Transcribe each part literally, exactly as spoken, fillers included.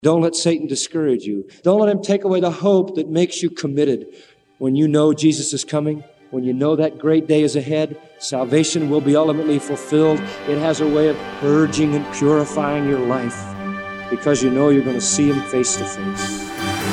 Don't let Satan discourage you. Don't let him take away the hope that makes you committed. When you know Jesus is coming, when you know that great day is ahead, salvation will be ultimately fulfilled. It has a way of purging and purifying your life because you know you're going to see him face to face.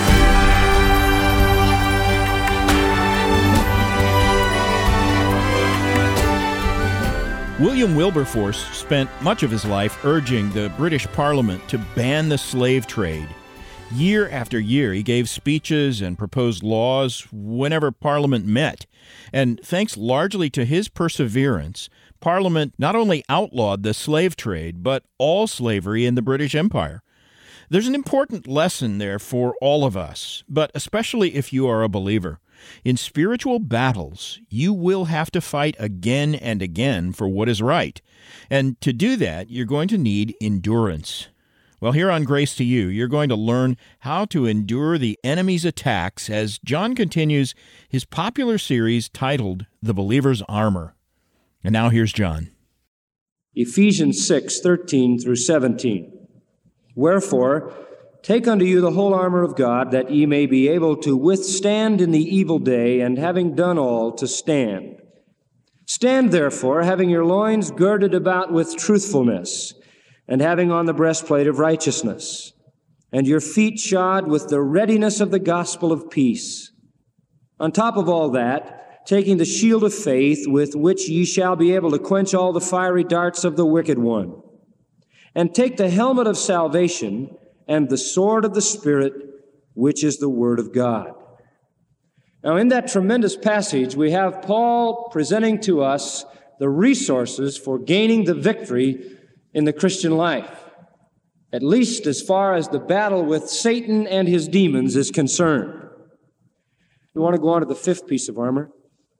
William Wilberforce spent much of his life urging the British Parliament to ban the slave trade. Year after year, he gave speeches and proposed laws whenever Parliament met. And thanks largely to his perseverance, Parliament not only outlawed the slave trade, but all slavery in the British Empire. There's an important lesson there for all of us, but especially if you are a believer. In spiritual battles, you will have to fight again and again for what is right. And to do that, you're going to need endurance. Well, here on Grace to You, you're going to learn how to endure the enemy's attacks as John continues his popular series titled The Believer's Armor. And now here's John. Ephesians six, thirteen through seventeen. Wherefore, take unto you the whole armor of God, that ye may be able to withstand in the evil day, and having done all, to stand. Stand therefore, having your loins girded about with truthfulness, and having on the breastplate of righteousness, and your feet shod with the readiness of the gospel of peace. On top of all that, taking the shield of faith, with which ye shall be able to quench all the fiery darts of the wicked one. And take the helmet of salvation, and the sword of the Spirit, which is the Word of God. Now, in that tremendous passage, we have Paul presenting to us the resources for gaining the victory in the Christian life, at least as far as the battle with Satan and his demons is concerned. We want to go on to the fifth piece of armor.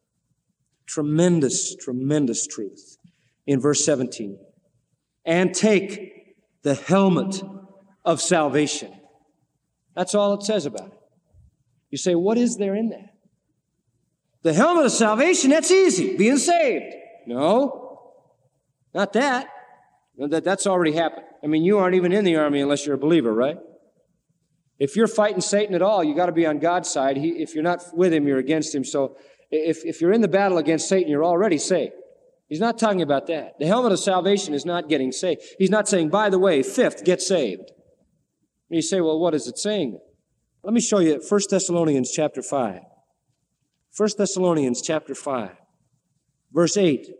Tremendous, tremendous truth in verse seventeen. And take the helmet of salvation. That's all it says about it. You say, what is there in that? The helmet of salvation, that's easy, being saved. No, not that. that. That's already happened. I mean, you aren't even in the army unless you're a believer, right? If you're fighting Satan at all, you got to be on God's side. He, if you're not with him, you're against him. So if, if you're in the battle against Satan, you're already saved. He's not talking about that. The helmet of salvation is not getting saved. He's not saying, by the way, fifth, get saved. And you say, well, what is it saying? Let me show you First Thessalonians chapter five. First Thessalonians chapter five, verse eight.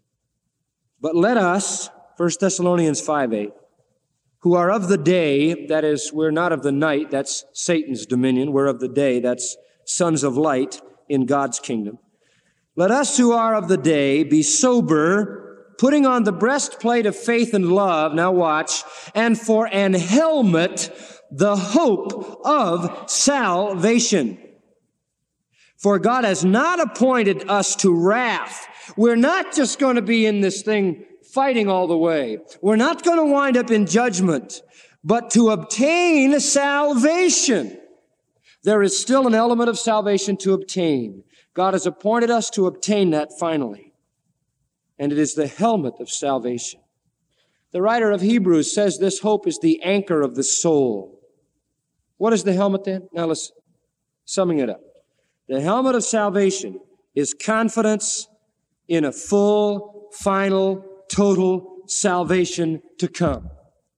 But let us, First Thessalonians five eight, who are of the day, that is, we're not of the night, that's Satan's dominion. We're of the day, that's sons of light in God's kingdom. Let us who are of the day be sober, putting on the breastplate of faith and love, now watch, and for an helmet, the hope of salvation. For God has not appointed us to wrath. We're not just going to be in this thing fighting all the way. We're not going to wind up in judgment, but to obtain salvation. There is still an element of salvation to obtain. God has appointed us to obtain that finally. And it is the helmet of salvation. The writer of Hebrews says this hope is the anchor of the soul. What is the helmet then? Now listen, summing it up. The helmet of salvation is confidence in a full, final, total salvation to come.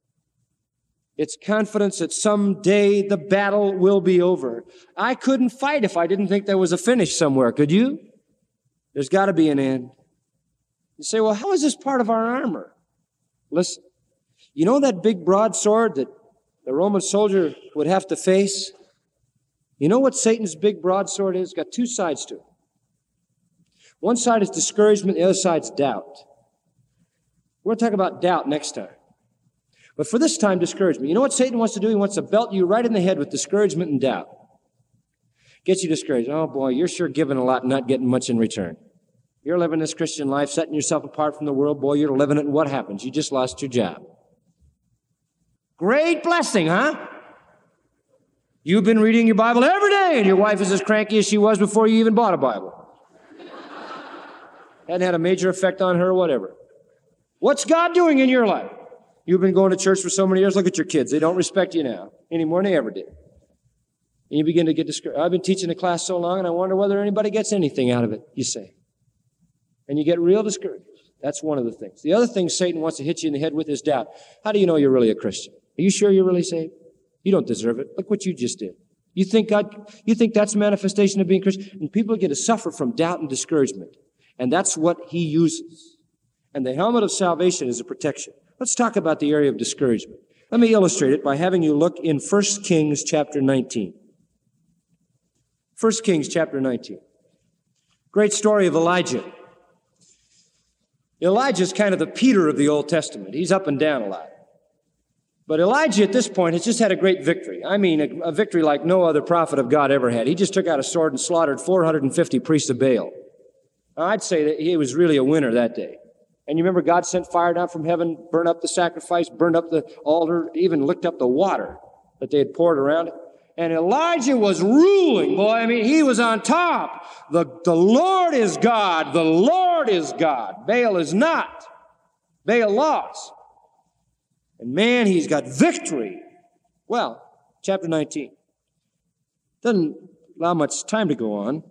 It's confidence that someday the battle will be over. I couldn't fight if I didn't think there was a finish somewhere, could you? There's got to be an end. You say, well, how is this part of our armor? Listen, you know that big broadsword that the Roman soldier would have to face? You know what Satan's big broadsword is? It's got two sides to it. One side is discouragement, the other side's doubt. We're going to talk about doubt next time. But for this time, discouragement. You know what Satan wants to do? He wants to belt you right in the head with discouragement and doubt. Gets you discouraged. Oh boy, you're sure giving a lot and not getting much in return. You're living this Christian life, setting yourself apart from the world. Boy, you're living it, and what happens? You just lost your job. Great blessing, huh? You've been reading your Bible every day, and your wife is as cranky as she was before you even bought a Bible. Hadn't had a major effect on her or whatever. What's God doing in your life? You've been going to church for so many years. Look at your kids. They don't respect you now. any more than they ever did. And you begin to get discouraged. I've been teaching the class so long, and I wonder whether anybody gets anything out of it, you say. And you get real discouraged. That's one of the things. The other thing Satan wants to hit you in the head with is doubt. How do you know you're really a Christian? Are you sure you're really saved? You don't deserve it. Look what you just did. You think God, you think that's a manifestation of being Christian? And people get to suffer from doubt and discouragement. And that's what he uses. And the helmet of salvation is a protection. Let's talk about the area of discouragement. Let me illustrate it by having you look in First Kings chapter nineteen. First Kings chapter nineteen. Great story of Elijah. Elijah's kind of the Peter of the Old Testament. He's up and down a lot. But Elijah at this point has just had a great victory. I mean, a, a victory like no other prophet of God ever had. He just took out a sword and slaughtered four hundred fifty priests of Baal. Now, I'd say that he was really a winner that day. And you remember God sent fire down from heaven, burned up the sacrifice, burned up the altar, even licked up the water that they had poured around it. And Elijah was ruling, boy. I mean, he was on top. The, the Lord is God. The Lord is God. Baal is not. Baal lost. And man, he's got victory. Well, chapter nineteen. Doesn't allow much time to go on.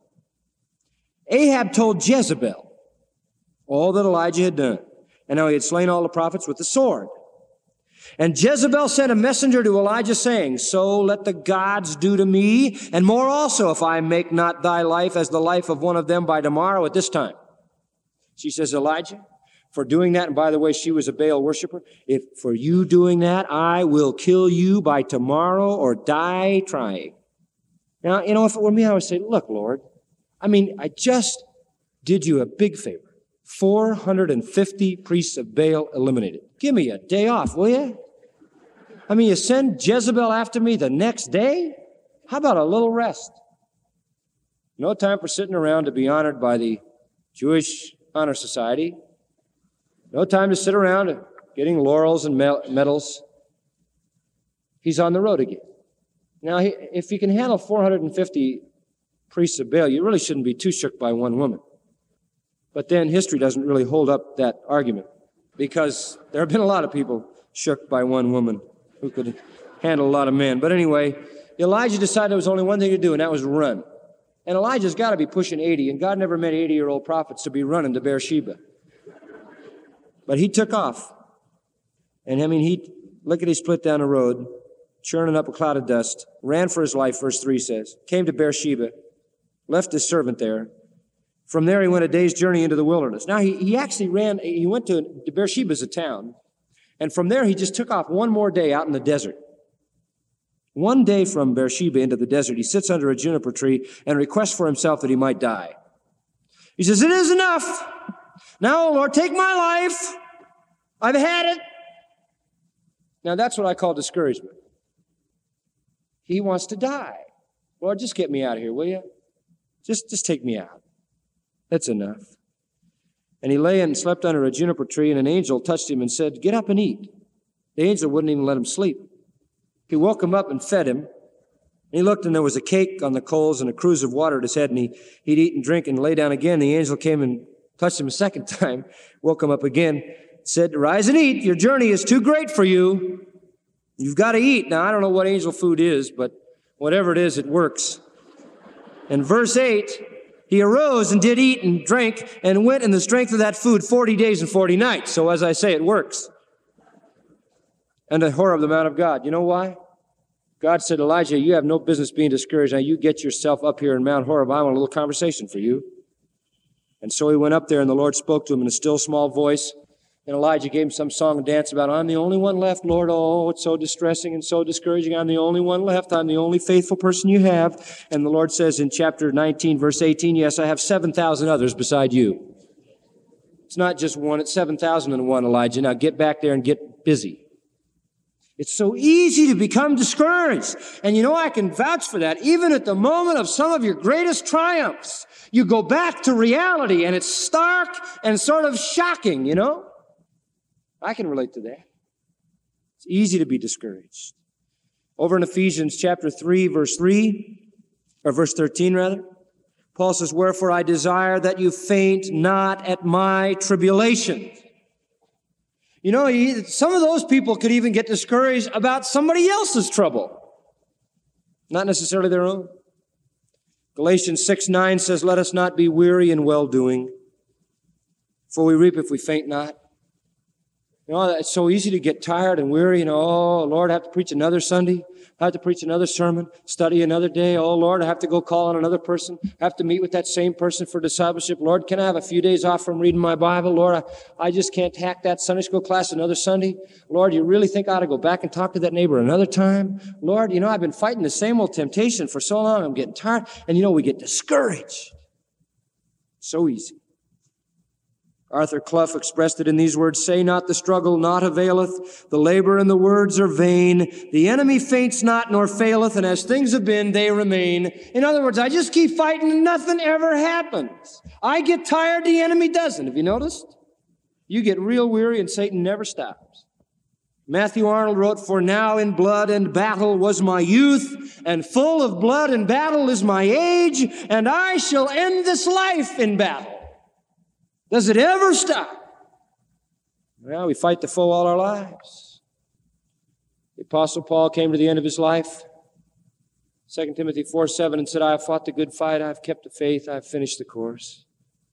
Ahab told Jezebel all that Elijah had done, and how he had slain all the prophets with the sword. And Jezebel sent a messenger to Elijah saying, so let the gods do to me, and more also, if I make not thy life as the life of one of them by tomorrow at this time. She says, Elijah, for doing that, and by the way, she was a Baal worshiper, if for you doing that, I will kill you by tomorrow or die trying. Now, you know, if it were me, I would say, look, Lord, I mean, I just did you a big favor. four hundred fifty priests of Baal eliminated. Give me a day off, will you? I mean, you send Jezebel after me the next day? How about a little rest? No time for sitting around to be honored by the Jewish Honor Society. No time to sit around getting laurels and medals. He's on the road again. Now, if you can handle four hundred fifty priests of Baal, you really shouldn't be too shook by one woman. But then history doesn't really hold up that argument, because there have been a lot of people shook by one woman who could handle a lot of men. But anyway, Elijah decided there was only one thing to do, and that was run. And Elijah's got to be pushing eighty, and God never meant eighty-year-old prophets to be running to Beersheba. But he took off. And I mean, he, look at he split down the road, churning up a cloud of dust, ran for his life, verse three says, came to Beersheba, left his servant there. From there, he went a day's journey into the wilderness. Now, he, he actually ran, he went to, to Beersheba's a town, and from there, he just took off one more day out in the desert. One day from Beersheba into the desert, he sits under a juniper tree and requests for himself that he might die. He says, it is enough. Now, Lord, take my life. I've had it. Now, that's what I call discouragement. He wants to die. Lord, just get me out of here, will you? Just, just take me out. That's enough. And he lay and slept under a juniper tree, and an angel touched him and said, get up and eat. The angel wouldn't even let him sleep. He woke him up and fed him. And he looked, and there was a cake on the coals and a cruse of water at his head, and he, he'd eat and drink and lay down again. The angel came and touched him a second time, woke him up again, said, rise and eat. Your journey is too great for you. You've got to eat. Now, I don't know what angel food is, but whatever it is, it works. And verse eight, he arose and did eat and drank and went in the strength of that food forty days and forty nights. So as I say, it works. And the horror of the Mount of God. You know why? God said, Elijah, you have no business being discouraged. Now you get yourself up here in Mount Horeb. I want a little conversation for you. And so he went up there, and the Lord spoke to him in a still small voice. And Elijah gave him some song and dance about, I'm the only one left, Lord. Oh, it's so distressing and so discouraging. I'm the only one left. I'm the only faithful person you have. And the Lord says in chapter nineteen, verse eighteen, yes, I have seven thousand others beside you. It's not just one, it's seven thousand and one, Elijah. Now get back there and get busy. It's so easy to become discouraged. And you know, I can vouch for that. Even at the moment of some of your greatest triumphs, you go back to reality, and it's stark and sort of shocking, you know? I can relate to that. It's easy to be discouraged. Over in Ephesians chapter three, verse three, or verse thirteen rather, Paul says, wherefore I desire that you faint not at my tribulation. You know, some of those people could even get discouraged about somebody else's trouble. not necessarily their own. Galatians six nine says, let us not be weary in well-doing, for we reap if we faint not. You know, it's so easy to get tired and weary. You know, oh, Lord, I have to preach another Sunday. I have to preach another sermon, study another day. Oh, Lord, I have to go call on another person. I have to meet with that same person for discipleship. Lord, can I have a few days off from reading my Bible? Lord, I, I just can't hack that Sunday school class another Sunday. Lord, you really think I ought to go back and talk to that neighbor another time? Lord, you know, I've been fighting the same old temptation for so long. I'm getting tired. And, you know, we get discouraged. So easy. Arthur Clough expressed it in these words, say not the struggle not availeth, the labor and the words are vain, the enemy faints not nor faileth, and as things have been, they remain. In other words, I just keep fighting and nothing ever happens. I get tired, the enemy doesn't. Have you noticed? You get real weary and Satan never stops. Matthew Arnold wrote, for now in blood and battle was my youth, and full of blood and battle is my age, and I shall end this life in battle. Does it ever stop? Well, we fight the foe all our lives. The Apostle Paul came to the end of his life, Second Timothy four seven, and said, I have fought the good fight, I have kept the faith, I have finished the course.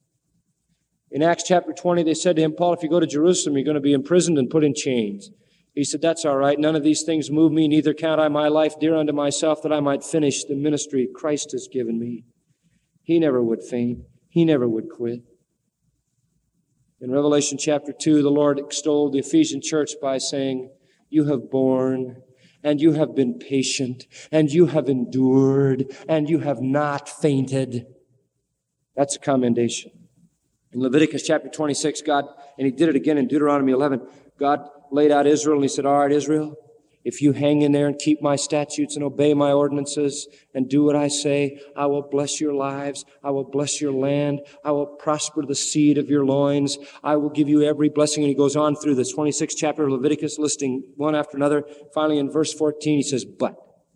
In Acts chapter twenty, they said to him, Paul, if you go to Jerusalem, you're going to be imprisoned and put in chains. He said, that's all right. None of these things move me, neither count I my life dear unto myself, that I might finish the ministry Christ has given me. He never would faint. He never would quit. In Revelation chapter two, the Lord extolled the Ephesian church by saying, you have borne, and you have been patient, and you have endured, and you have not fainted. That's a commendation. In Leviticus chapter twenty-six, God, and he did it again in Deuteronomy eleven, God laid out Israel, and he said, all right, Israel, if you hang in there and keep my statutes and obey my ordinances and do what I say, I will bless your lives. I will bless your land. I will prosper the seed of your loins. I will give you every blessing. And he goes on through the twenty-sixth chapter of Leviticus, listing one after another. Finally, in verse fourteen, he says, but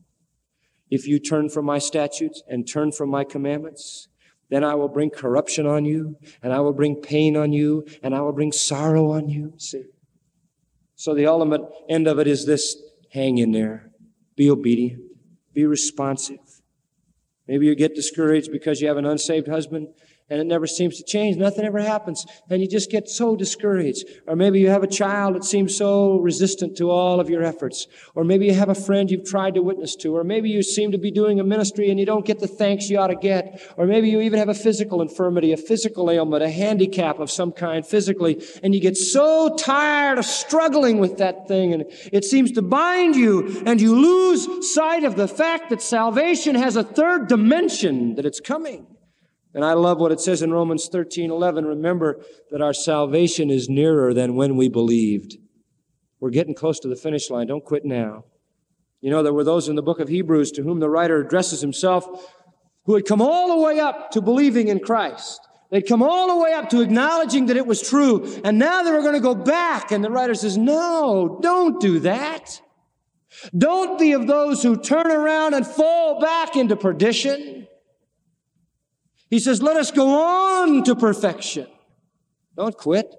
if you turn from my statutes and turn from my commandments, then I will bring corruption on you, and I will bring pain on you, and I will bring sorrow on you. See? So the ultimate end of it is this: hang in there. Be obedient. Be responsive. Maybe you get discouraged because you have an unsaved husband and it never seems to change. Nothing ever happens. And you just get so discouraged. Or maybe you have a child that seems so resistant to all of your efforts. Or maybe you have a friend you've tried to witness to. Or maybe you seem to be doing a ministry and you don't get the thanks you ought to get. Or maybe you even have a physical infirmity, a physical ailment, a handicap of some kind physically. And you get so tired of struggling with that thing. And it seems to bind you. And you lose sight of the fact that salvation has a third dimension, that it's coming. And I love what it says in Romans thirteen eleven. Remember that our salvation is nearer than when we believed. We're getting close to the finish line. Don't quit now. You know, there were those in the book of Hebrews to whom the writer addresses himself who had come all the way up to believing in Christ. They'd come all the way up to acknowledging that it was true. And now they were going to go back. And the writer says, no, don't do that. Don't be of those who turn around and fall back into perdition. He says, let us go on to perfection. Don't quit.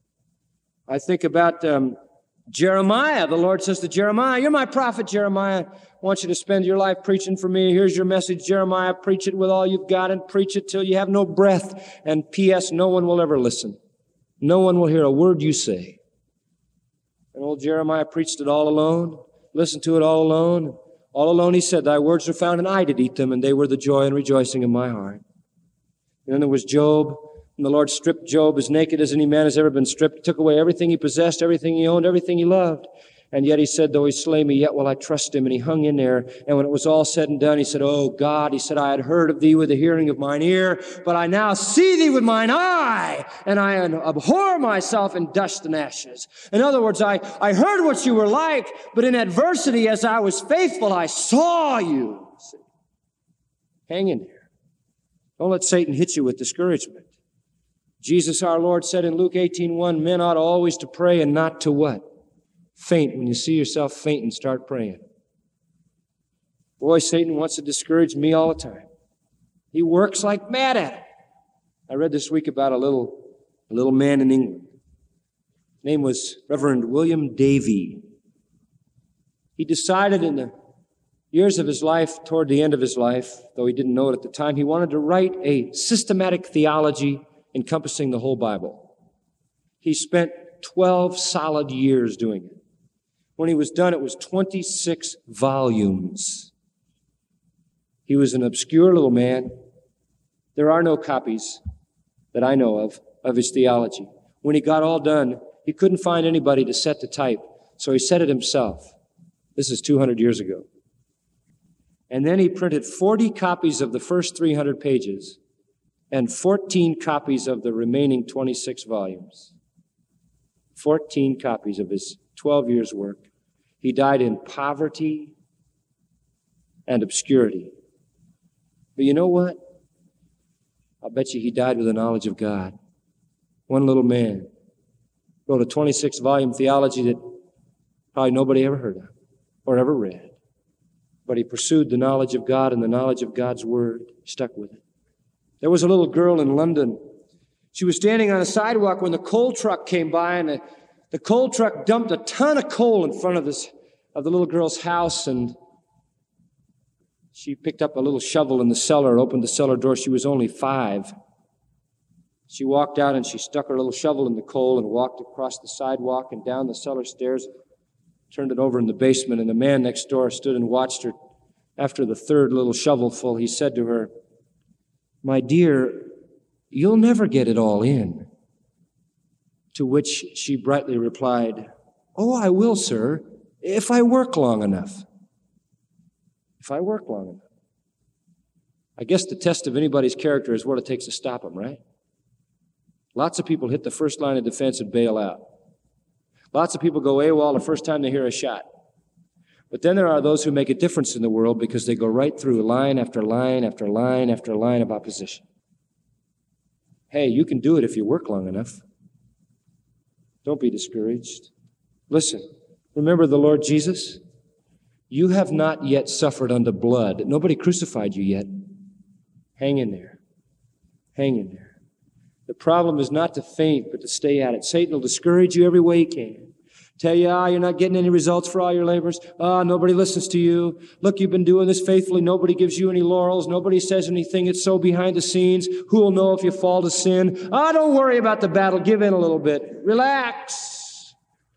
I think about um, Jeremiah. The Lord says to Jeremiah, you're my prophet, Jeremiah. I want you to spend your life preaching for me. Here's your message, Jeremiah. Preach it with all you've got and preach it till you have no breath. And P S no one will ever listen. No one will hear a word you say. And old Jeremiah preached it all alone, listened to it all alone. All alone he said, thy words were found and I did eat them, and they were the joy and rejoicing of my heart. And then there was Job, and the Lord stripped Job as naked as any man has ever been stripped, took away everything he possessed, everything he owned, everything he loved. And yet he said, though he slay me, yet will I trust him. And he hung in there. And when it was all said and done, he said, oh God, he said, I had heard of thee with the hearing of mine ear, but I now see thee with mine eye, and I abhor myself in dust and ashes. In other words, I, I heard what you were like, but in adversity, as I was faithful, I saw you. Hang in there. Don't let Satan hit you with discouragement. Jesus our Lord said in Luke eighteen one, men ought always to pray and not to what? Faint. When you see yourself fainting, start praying. Boy, Satan wants to discourage me all the time. He works like mad at it. I read this week about a little, a little man in England. His name was Reverend William Davey. He decided in the Years of his life, toward the end of his life, though he didn't know it at the time, he wanted to write a systematic theology encompassing the whole Bible. He spent twelve solid years doing it. When he was done, it was twenty-six volumes. He was an obscure little man. There are no copies that I know of, of his theology. When he got all done, he couldn't find anybody to set the type, so he set it himself. This is two hundred years ago. And then he printed forty copies of the first three hundred pages and fourteen copies of the remaining twenty-six volumes. fourteen copies of his twelve years' work. He died in poverty and obscurity. But you know what? I'll bet you he died with the knowledge of God. One little man wrote a twenty-six volume theology that probably nobody ever heard of or ever read. But he pursued the knowledge of God and the knowledge of God's Word. He stuck with it. There was a little girl in London. She was standing on a sidewalk when the coal truck came by, and the, the coal truck dumped a ton of coal in front of this of the little girl's house, and she picked up a little shovel in the cellar, opened the cellar door. She was only five. She walked out and she stuck her little shovel in the coal and walked across the sidewalk and down the cellar stairs, turned it over in the basement, and the man next door stood and watched her. After the third little shovelful, he said to her, "My dear, you'll never get it all in." To which she brightly replied, "Oh, I will, sir, if I work long enough." If I work long enough. I guess the test of anybody's character is what it takes to stop them, right? Lots of people hit the first line of defense and bail out. Lots of people go AWOL the first time they hear a shot. But then there are those who make a difference in the world because they go right through line after line after line after line of opposition. Hey, you can do it if you work long enough. Don't be discouraged. Listen, remember the Lord Jesus? You have not yet suffered unto blood. Nobody crucified you yet. Hang in there. Hang in there. The problem is not to faint, but to stay at it. Satan will discourage you every way he can. Tell you, ah, you're not getting any results for all your labors. Ah, nobody listens to you. Look, you've been doing this faithfully. Nobody gives you any laurels. Nobody says anything. It's so behind the scenes. Who will know if you fall to sin? Ah, don't worry about the battle. Give in a little bit. Relax.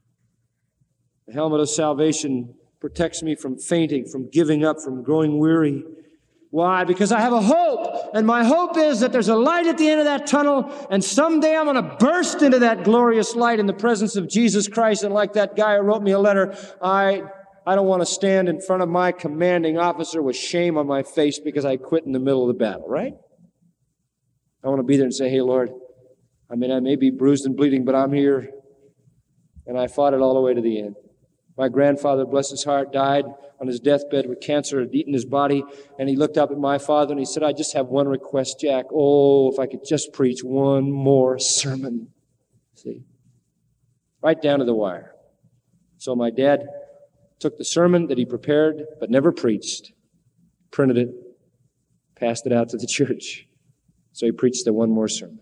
The helmet of salvation protects me from fainting, from giving up, from growing weary. Why? Because I have a hope, and my hope is that there's a light at the end of that tunnel, and someday I'm going to burst into that glorious light in the presence of Jesus Christ. And like that guy who wrote me a letter, I I don't want to stand in front of my commanding officer with shame on my face because I quit in the middle of the battle, right? I want to be there and say, "Hey, Lord, I mean, I may be bruised and bleeding, but I'm here, and I fought it all the way to the end." My grandfather, bless his heart, died on his deathbed with cancer. It had eaten his body. And he looked up at my father and he said, "I just have one request, Jack. Oh, if I could just preach one more sermon." See? Right down to the wire. So my dad took the sermon that he prepared but never preached, printed it, passed it out to the church. So he preached the one more sermon.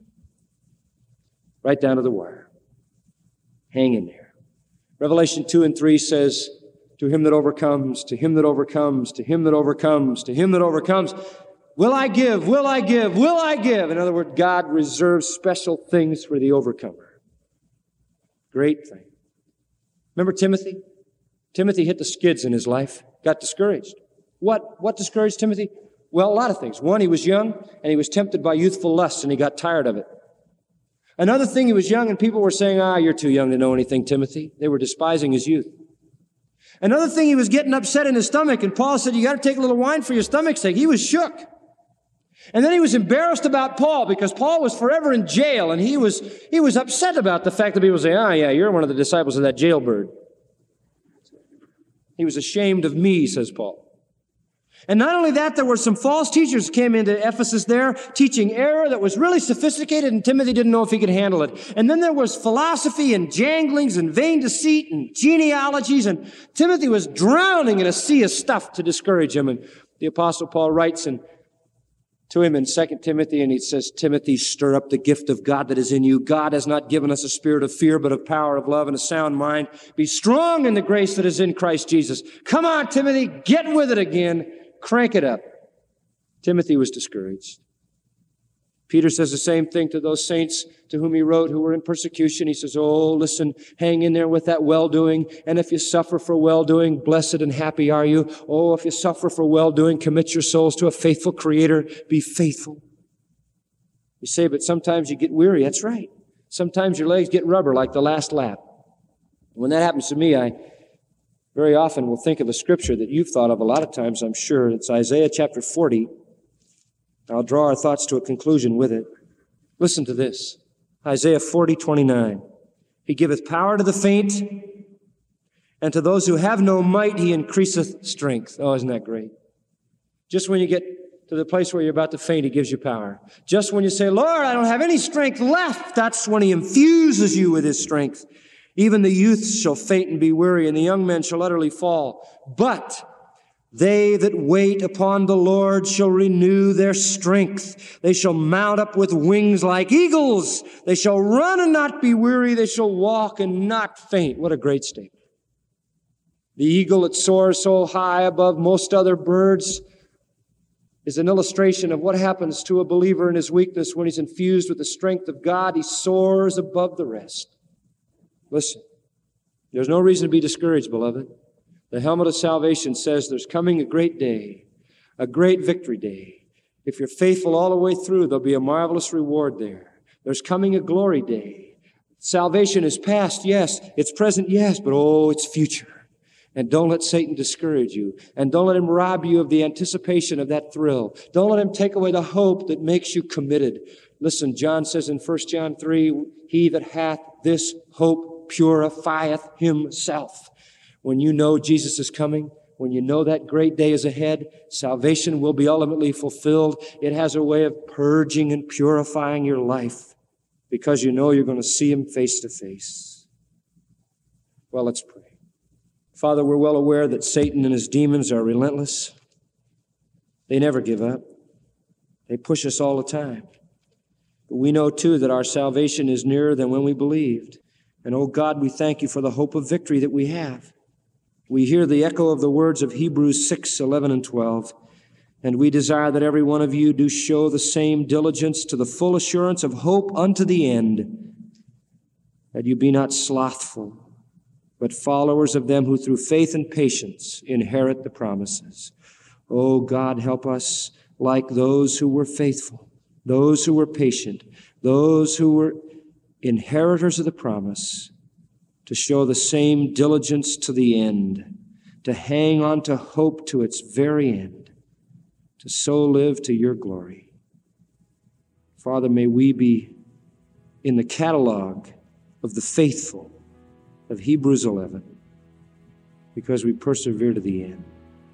Right down to the wire. Hang in there. Revelation two and three says, "To him that overcomes, to him that overcomes, to him that overcomes, to him that overcomes, will I give, will I give, will I give." In other words, God reserves special things for the overcomer. Great thing. Remember Timothy? Timothy hit the skids in his life, got discouraged. What, what discouraged Timothy? Well, a lot of things. One, he was young and he was tempted by youthful lusts and he got tired of it. Another thing, he was young and people were saying, "Ah, you're too young to know anything, Timothy." They were despising his youth. Another thing, he was getting upset in his stomach, and Paul said, "You got to take a little wine for your stomach's sake." He was shook. And then he was embarrassed about Paul because Paul was forever in jail, and he was he was upset about the fact that people say, "Ah, yeah, you're one of the disciples of that jailbird." He was ashamed of me, says Paul. And not only that, there were some false teachers who came into Ephesus there, teaching error that was really sophisticated, and Timothy didn't know if he could handle it. And then there was philosophy and janglings and vain deceit and genealogies, and Timothy was drowning in a sea of stuff to discourage him. And the Apostle Paul writes in to him in Second Timothy, and he says, Timothy, stir up the gift of God that is in you. God has not given us a spirit of fear, but of power, of love, and a sound mind. Be strong in the grace that is in Christ Jesus. Come on, Timothy, get with it again. Crank it up. Timothy was discouraged. Peter says the same thing to those saints to whom he wrote who were in persecution. He says, oh, listen, hang in there with that well-doing. And if you suffer for well-doing, blessed and happy are you. Oh, if you suffer for well-doing, commit your souls to a faithful Creator. Be faithful. You say, but sometimes you get weary. That's right. Sometimes your legs get rubber like the last lap. When that happens to me, I very often will think of a scripture that you've thought of a lot of times, I'm sure. It's Isaiah chapter forty. I'll draw our thoughts to a conclusion with it. Listen to this. Isaiah forty, twenty-nine. He giveth power to the faint, and to those who have no might he increaseth strength. Oh, isn't that great? Just when you get to the place where you're about to faint, he gives you power. Just when you say, Lord, I don't have any strength left, that's when he infuses you with his strength. Even the youth shall faint and be weary, and the young men shall utterly fall. But they that wait upon the Lord shall renew their strength. They shall mount up with wings like eagles. They shall run and not be weary. They shall walk and not faint. What a great statement. The eagle that soars so high above most other birds is an illustration of what happens to a believer in his weakness when he's infused with the strength of God. He soars above the rest. Listen, there's no reason to be discouraged, beloved. The helmet of salvation says there's coming a great day, a great victory day. If you're faithful all the way through, there'll be a marvelous reward there. There's coming a glory day. Salvation is past, yes. It's present, yes. But oh, it's future. And don't let Satan discourage you. And don't let him rob you of the anticipation of that thrill. Don't let him take away the hope that makes you committed. Listen, John says in First John three, he that hath this hope purifieth himself. When you know Jesus is coming, when you know that great day is ahead, salvation will be ultimately fulfilled. It has a way of purging and purifying your life because you know you're going to see him face to face. Well, let's pray. Father, we're well aware that Satan and his demons are relentless. They never give up. They push us all the time. But we know, too, that our salvation is nearer than when we believed. And, oh God, we thank you for the hope of victory that we have. We hear the echo of the words of Hebrews six, eleven, and twelve, and we desire that every one of you do show the same diligence to the full assurance of hope unto the end, that you be not slothful, but followers of them who through faith and patience inherit the promises. Oh God, help us like those who were faithful, those who were patient, those who were inheritors of the promise, to show the same diligence to the end, to hang on to hope to its very end, to so live to your glory. Father, may we be in the catalog of the faithful of Hebrews eleven, because we persevere to the end.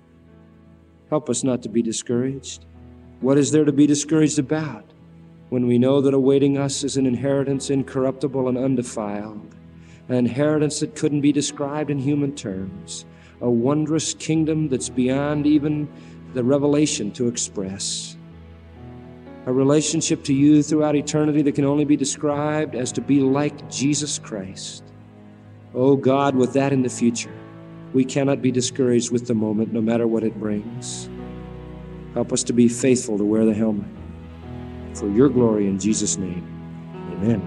Help us not to be discouraged. What is there to be discouraged about when we know that awaiting us is an inheritance incorruptible and undefiled, an inheritance that couldn't be described in human terms, a wondrous kingdom that's beyond even the revelation to express, a relationship to you throughout eternity that can only be described as to be like Jesus Christ. Oh God, with that in the future, we cannot be discouraged with the moment, no matter what it brings. Help us to be faithful to wear the helmet. For your glory in Jesus' name, amen.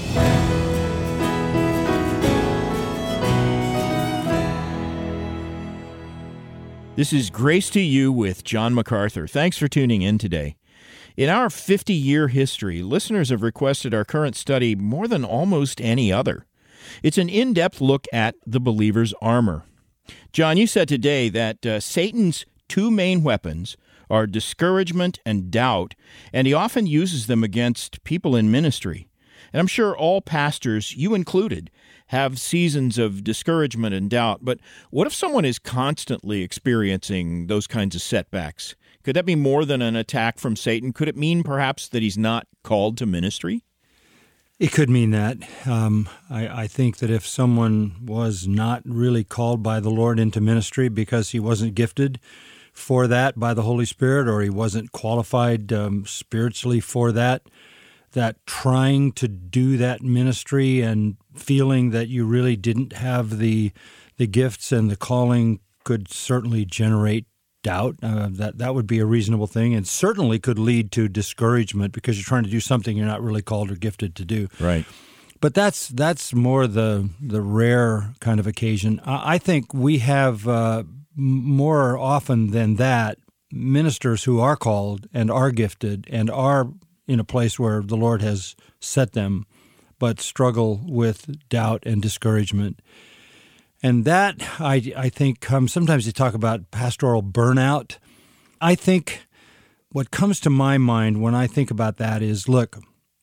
This is Grace to You with John MacArthur. Thanks for tuning in today. In our fifty-year history, listeners have requested our current study more than almost any other. It's an in-depth look at the believer's armor. John, you said today that uh, Satan's two main weapons are discouragement and doubt, and he often uses them against people in ministry. And I'm sure all pastors, you included, have seasons of discouragement and doubt. But what if someone is constantly experiencing those kinds of setbacks? Could that be more than an attack from Satan? Could it mean perhaps that he's not called to ministry? It could mean that. Um, I, I think that if someone was not really called by the Lord into ministry because he wasn't gifted for that by the Holy Spirit, or he wasn't qualified um, spiritually for that, that trying to do that ministry and feeling that you really didn't have the the gifts and the calling could certainly generate doubt. Uh, that that would be a reasonable thing, and certainly could lead to discouragement because you're trying to do something you're not really called or gifted to do. Right. But that's that's more the the rare kind of occasion. I, I think we have uh, more often than that ministers who are called and are gifted and are in a place where the Lord has set them, but struggle with doubt and discouragement. And that, I, I think, comes, sometimes you talk about pastoral burnout. I think what comes to my mind when I think about that is, look,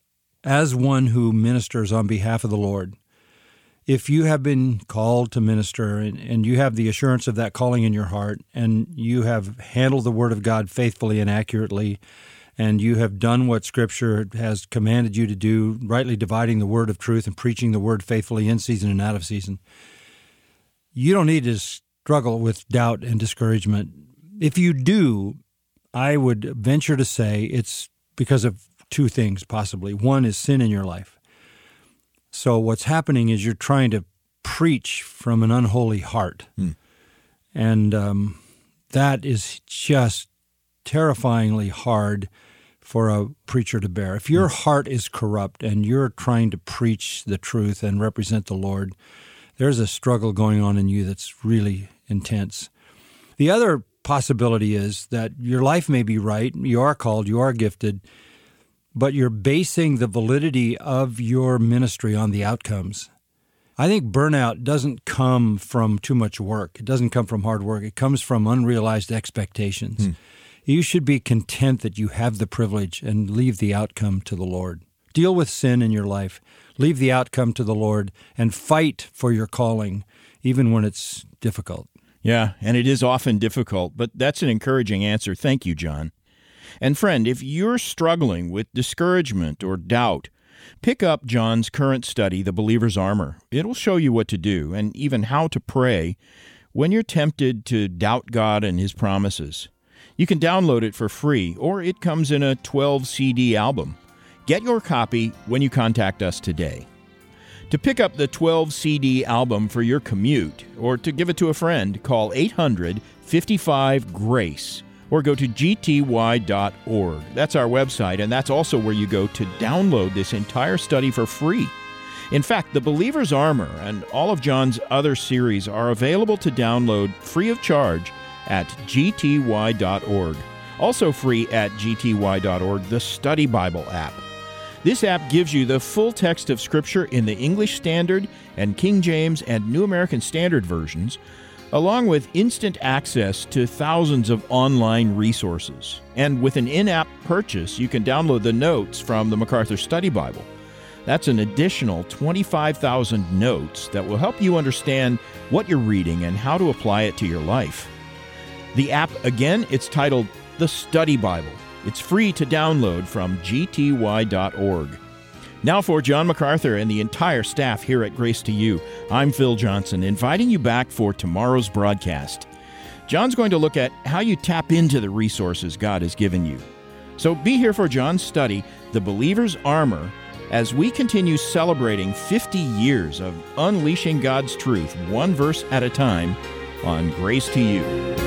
as one who ministers on behalf of the Lord, if you have been called to minister and, and you have the assurance of that calling in your heart, and you have handled the Word of God faithfully and accurately, and you have done what Scripture has commanded you to do, rightly dividing the word of truth and preaching the word faithfully in season and out of season, you don't need to struggle with doubt and discouragement. If you do, I would venture to say it's because of two things, possibly. One is sin in your life. So what's happening is you're trying to preach from an unholy heart. Hmm. And um, that is just terrifyingly hard for a preacher to bear. If your heart is corrupt and you're trying to preach the truth and represent the Lord, there's a struggle going on in you that's really intense. The other possibility is that your life may be right, you are called, you are gifted, but you're basing the validity of your ministry on the outcomes. I think burnout doesn't come from too much work. It doesn't come from hard work. It comes from unrealized expectations. Hmm. You should be content that you have the privilege and leave the outcome to the Lord. Deal with sin in your life. Leave the outcome to the Lord and fight for your calling, even when it's difficult. Yeah, and it is often difficult, but that's an encouraging answer. Thank you, John. And friend, if you're struggling with discouragement or doubt, pick up John's current study, The Believer's Armor. It'll show you what to do and even how to pray when you're tempted to doubt God and His promises. You can download it for free, or it comes in a twelve C D album. Get your copy when you contact us today. To pick up the twelve C D album for your commute, or to give it to a friend, call eight hundred, fifty-five, GRACE, or go to G T Y dot org. That's our website, and that's also where you go to download this entire study for free. In fact, The Believer's Armor and all of John's other series are available to download free of charge at G T Y dot org. Also free at G T Y dot org, the Study Bible app. This app gives you the full text of Scripture in the English Standard and King James and New American Standard versions, along with instant access to thousands of online resources. And with an in-app purchase, you can download the notes from the MacArthur Study Bible. That's an additional twenty-five thousand notes that will help you understand what you're reading and how to apply it to your life. The app, again, it's titled The Study Bible. It's free to download from G T Y dot org. Now for John MacArthur and the entire staff here at Grace to You, I'm Phil Johnson, inviting you back for tomorrow's broadcast. John's going to look at how you tap into the resources God has given you. So be here for John's study, The Believer's Armor, as we continue celebrating fifty years of unleashing God's truth, one verse at a time, on Grace to You.